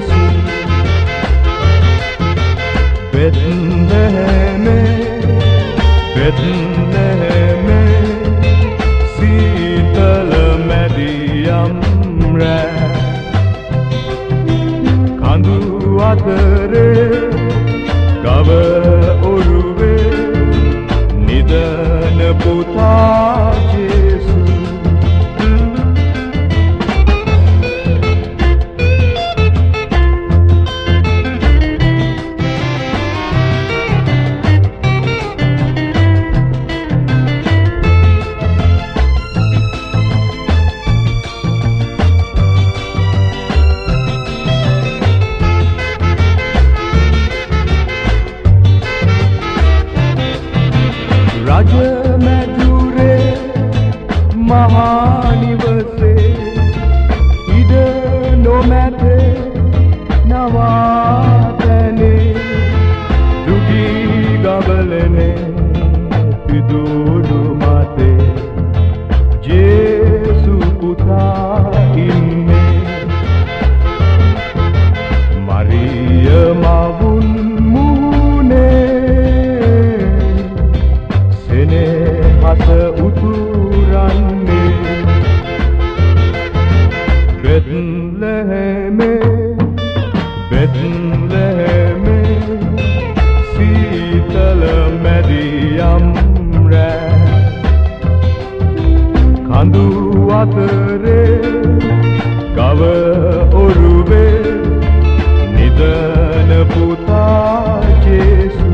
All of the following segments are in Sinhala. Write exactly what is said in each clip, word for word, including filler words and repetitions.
ජේසු Bethlehem Bethlehem සීතල මැදියම් රැ කඳු අතරේ ගව ඔරුවේ නිදන පුතා ජේසු රජමැදුරේ මහා නිවසේ ඉඩ නොමැතේ නවාතැනේ දුගී ගබලනේ පිදුඩු මතේ ජේසු පුතා ඉන්නේ මරියම වුන් හස උතුරන්නේ Bethlehem Bethlehem සීතල මැදියම් රැ කඳු අතරේ ගව ඔරුවේ නිදන පුතා ජේසු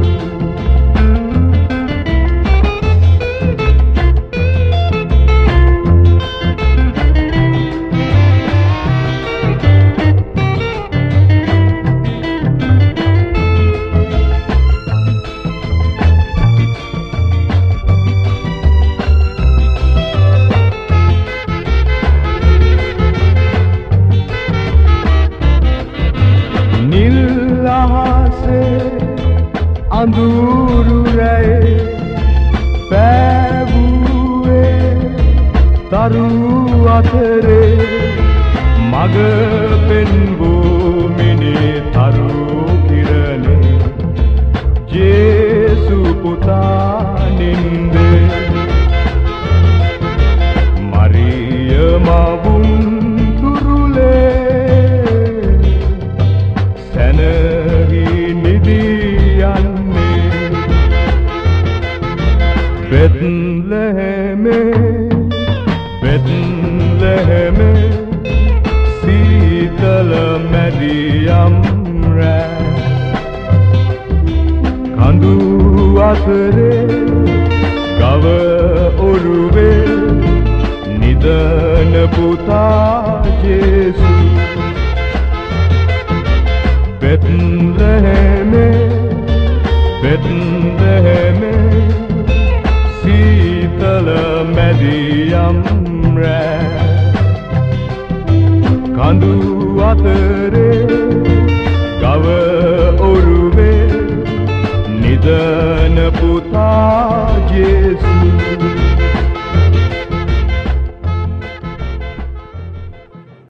අඳුරු රැයේ පෑවුවේ තරු අතරේ මග පෙන්වූ මිනි තරු කිරණේ ජේසු පුතා නින්දේ මරියම වුන් දුරුලේ සැනහි නිදියන් Bethlehem Bethlehem සීතල මැදියම් රැ කඳු අතරේ ගව ඔරුවේ නිදන පුතා ජේසු Bethlehem Bethlehem සීතල මැදියම් රැ කඳු අතරේ ගව ඔරුවේ නිදන පුතා ජේසු